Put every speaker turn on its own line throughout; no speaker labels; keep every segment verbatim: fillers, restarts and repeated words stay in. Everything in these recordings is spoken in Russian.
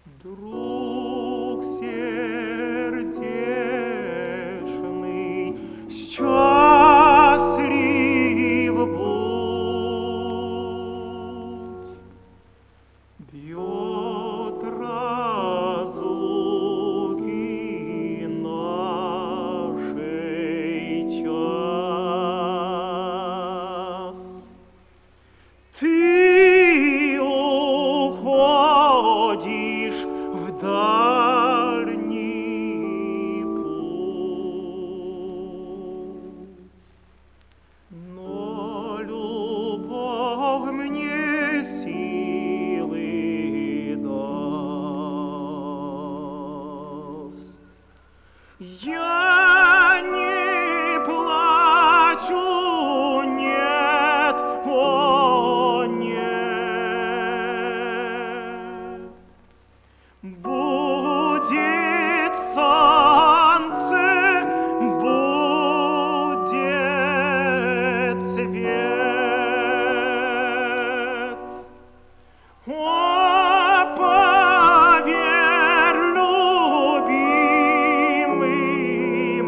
Друг сердечный, счастлив будь, бьет разлуки нашей час. Ты уходишь в дальний путь, но любовь мне силы даст. Я не плачу, нет, о, нет. Будет солнце, будет свет. О, поверь, любимый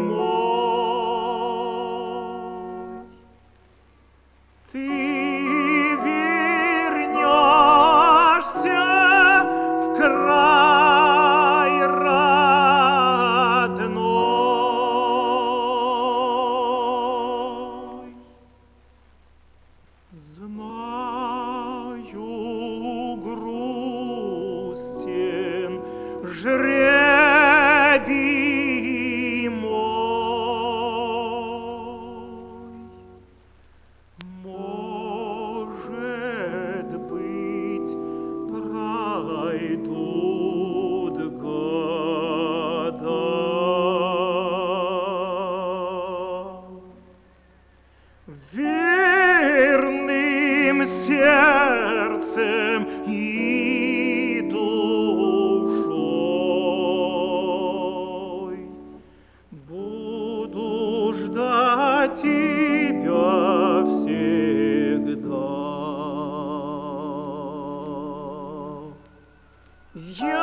мой, ты вернешься в край родной. Знаю, грустен жребий мой. Может быть, пройдут года, верным сердцем и душой буду ждать тебя всегда. Я